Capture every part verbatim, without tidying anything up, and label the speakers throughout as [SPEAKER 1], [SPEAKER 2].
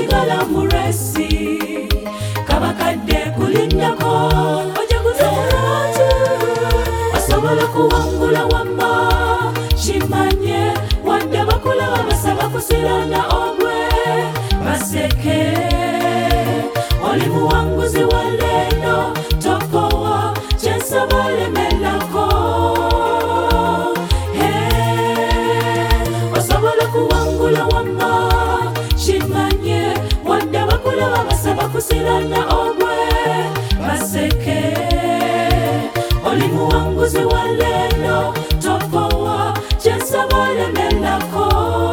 [SPEAKER 1] sigala muresi kabakadde kulindako ojaguzeeratu osobola kuwangula wamma kimanye wadde bakulaba basaba kusirana ogwe baseke oli muwanguzi wa leero tokowa kyensaba lemelako osobola kuwangula wamma kimanye wadde bakulaba basaba kusirana ogwe baseke oli muwanguzi wa leero tokowa kyensaba lemelako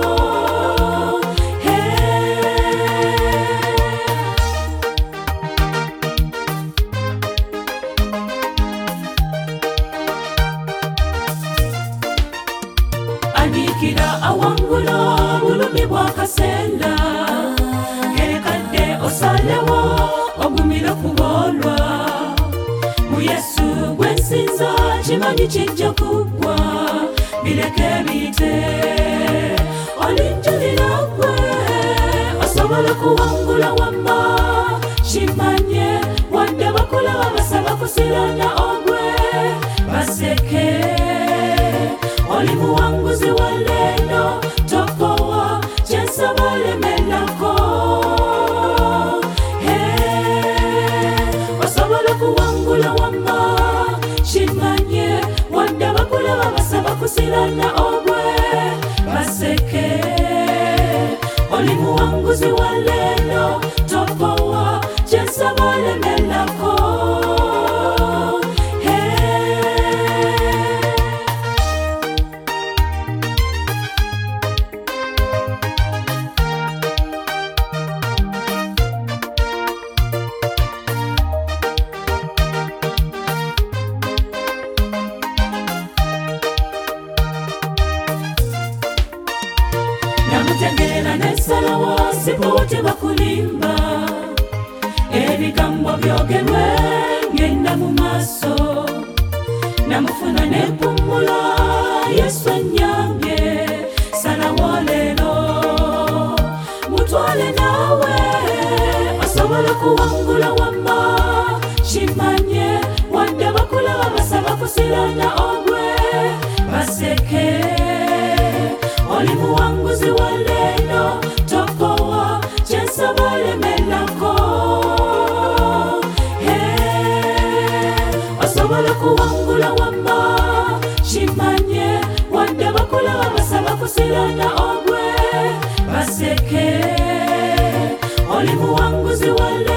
[SPEAKER 1] Anikira awangula bulumi bwa kasenda gerekadde osalewo ogumira kubolwa mu Yesu gwensinza kimanyi kijja kugwa bireke bite olinjulira gwe osobola kuwangula wamma kimanye wadde bakulaba basaba kusirana ogwe baseke oli muwanguzi wa leero tokowa kyensaba lemelako osobola kuwangula wamma kimanye wadde bakulaba basaba kusirana ogwe baseke oli muwanguzi wa leero tokowa kyensaba lemelako namutegera nesalawo sipote bakulimba ebigambo byogerwe ngenda mu maaso namufuna nepummula Yesu annyange salawo leero mutwale nawe osobola kuwangula wamma kimanye wadde bakulaba basaba kusirana ogwe baseke oli muwanguzi wa leero tokowa kyensaba lemelako osobola kuwangula wamma kimanye wadde bakulaba basaba kusirana ogwe baseke oli muwanguzi wa leero